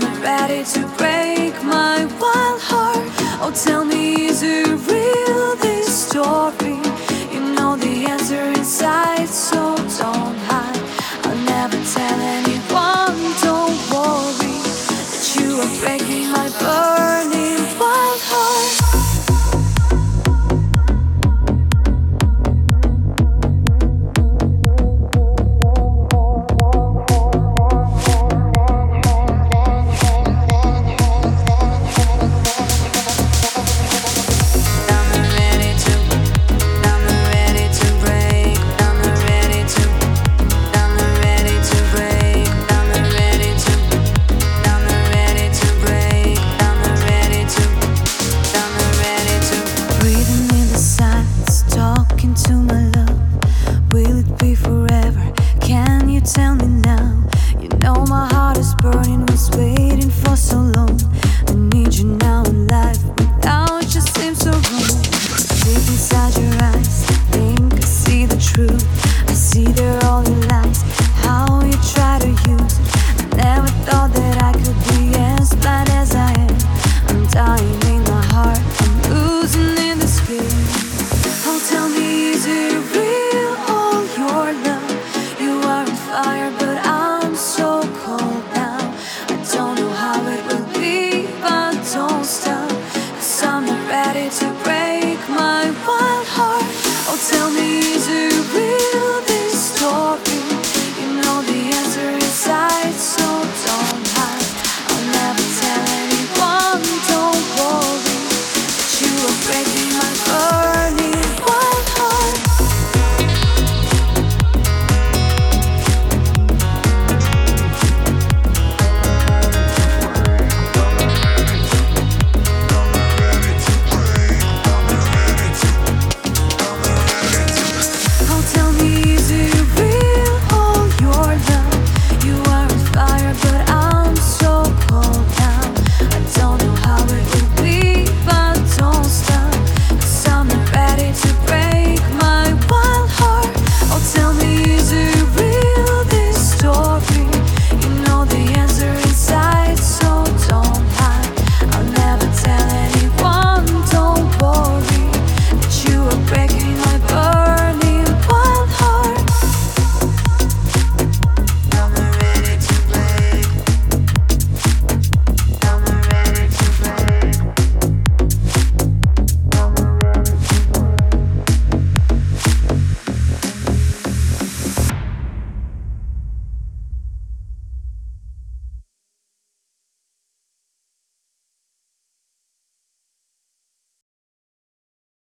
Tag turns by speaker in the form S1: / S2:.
S1: ready to break my wild heart. Oh, tell me, is it real, this story? You know the answer inside, so don't hide. I'll never tell anyone, don't worry, that you are breaking my burning wild heart. To my love, will it be forever? Can you tell me now? You know my heart is burning, was waiting for so long.